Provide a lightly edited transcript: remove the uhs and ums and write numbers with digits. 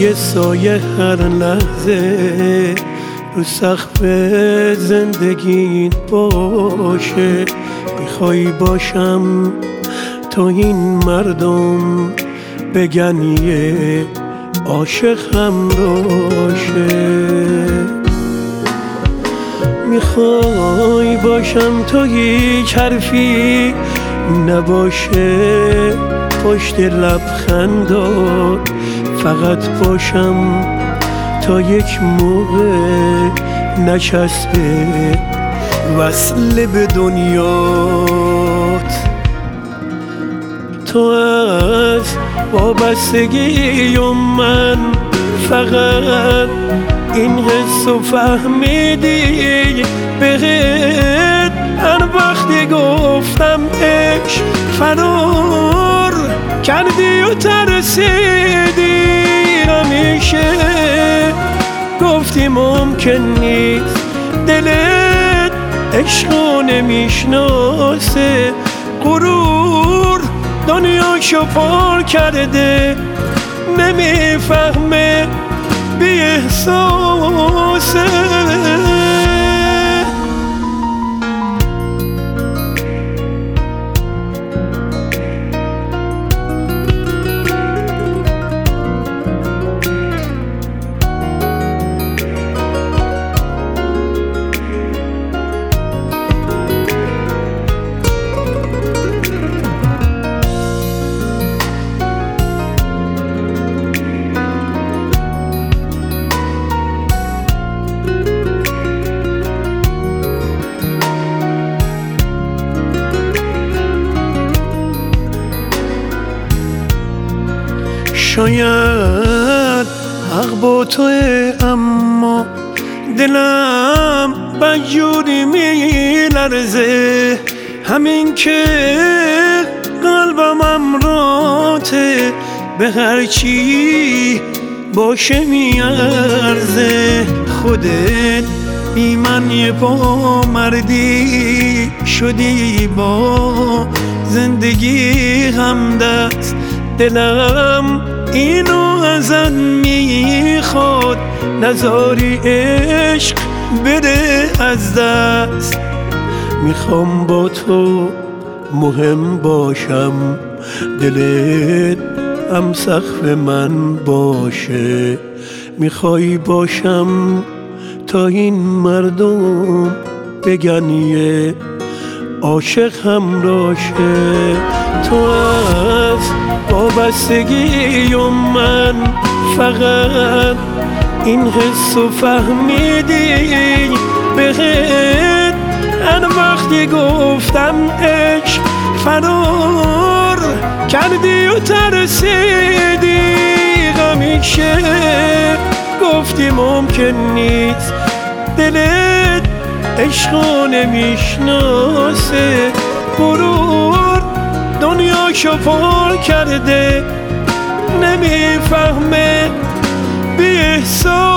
یه سایه هر لحظه رو سقف زندگیت باشه. میخوای باشم تا این مردم بگن یه عاشق همراشه. میخوای باشم تا هیچ حرفی نباشه پشت لبخندات، فقط باشم تا یک موقع نچسبه وصل به دنیات. تو از وابستگی و من فقط این حسو فهمیدی، بهت هر وقتی گفتم عشق فرار کردی و ترسیدی. همیشه گفتی ممکن نیست، دلت عشقو نمیشناسه، غرور دنیاشو پر کرده، نمیفهمه بی احساسه. شاید حق با توه، اما دلم بدجوری میلرزه. همین که قلبم امراته، به هرچی باشه میارزه. خودت بی من یه پا مردی شدی، با زندگی همدست. دلم اینو ازت میخواد، نذاری عشق بره از دست. میخوام با تو مهم باشم، دلت هم سقف من باشه. میخوای باشم تا این مردم بگن یه عاشق همراشه. تو از وابستگی و من فقط این حسو فهمیدی، بهت هر وقتی گفتم عشق فرار کردی و ترسیدی. همیشه گفتی ممکن نیست، دلت عشقو نمیشناسه، غرور دنیاشو پر کرده، نمیفهمه بی احساس.